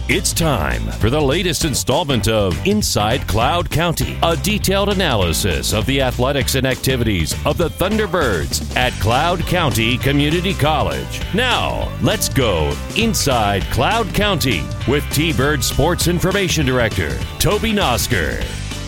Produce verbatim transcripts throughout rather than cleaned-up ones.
It's time for the latest installment of Inside Cloud County, a detailed analysis of the athletics and activities of the Thunderbirds at Cloud County Community College. Now, let's go Inside Cloud County with T-Bird Sports Information Director, Toby Nosker.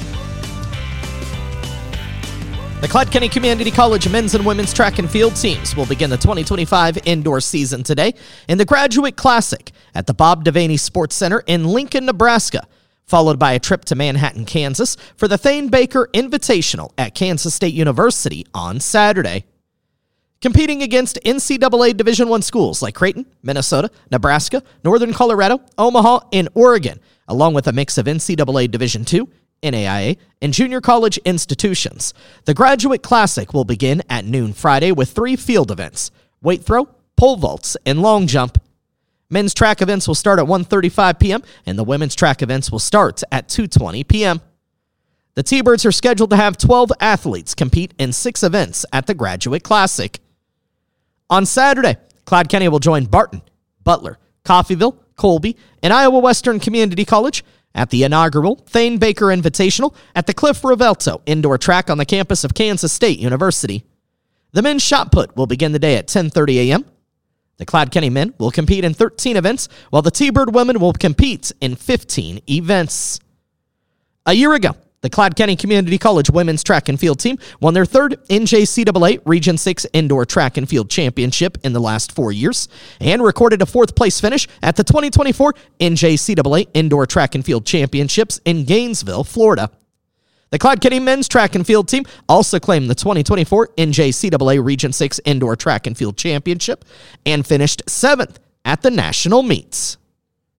The Cloud County Community College men's and women's track and field teams will begin the twenty twenty-five indoor season today in the Graduate Classic at the Bob Devaney Sports Center in Lincoln, Nebraska, followed by a trip to Manhattan, Kansas for the Thane Baker Invitational at Kansas State University on Saturday. Competing against N C double A Division I schools like Creighton, Minnesota, Nebraska, Northern Colorado, Omaha, and Oregon, along with a mix of N C double A Division two, N A I A, and junior college institutions. The Graduate Classic will begin at noon Friday with three field events: weight throw, pole vaults, and long jump. Men's track events will start at one thirty-five p.m., and the women's track events will start at two twenty p.m. The T-Birds are scheduled to have twelve athletes compete in six events at the Graduate Classic. On Saturday, Cloud County will join Barton, Butler, Coffeyville, Colby, and Iowa Western Community College at the inaugural Thane Baker Invitational at the Cliff Rivelto indoor track on the campus of Kansas State University. The men's shot put will begin the day at ten thirty a.m. The Cloud County men will compete in thirteen events, while the T-Bird women will compete in fifteen events. A year ago, the Cloud County Community College women's track and field team won their third N J C double A Region six Indoor Track and Field Championship in the last four years and recorded a fourth place finish at the twenty twenty-four N J C double A Indoor Track and Field Championships in Gainesville, Florida. The Cloud County men's track and field team also claimed the twenty twenty-four N J C double A Region six Indoor Track and Field Championship and finished seventh at the national meets.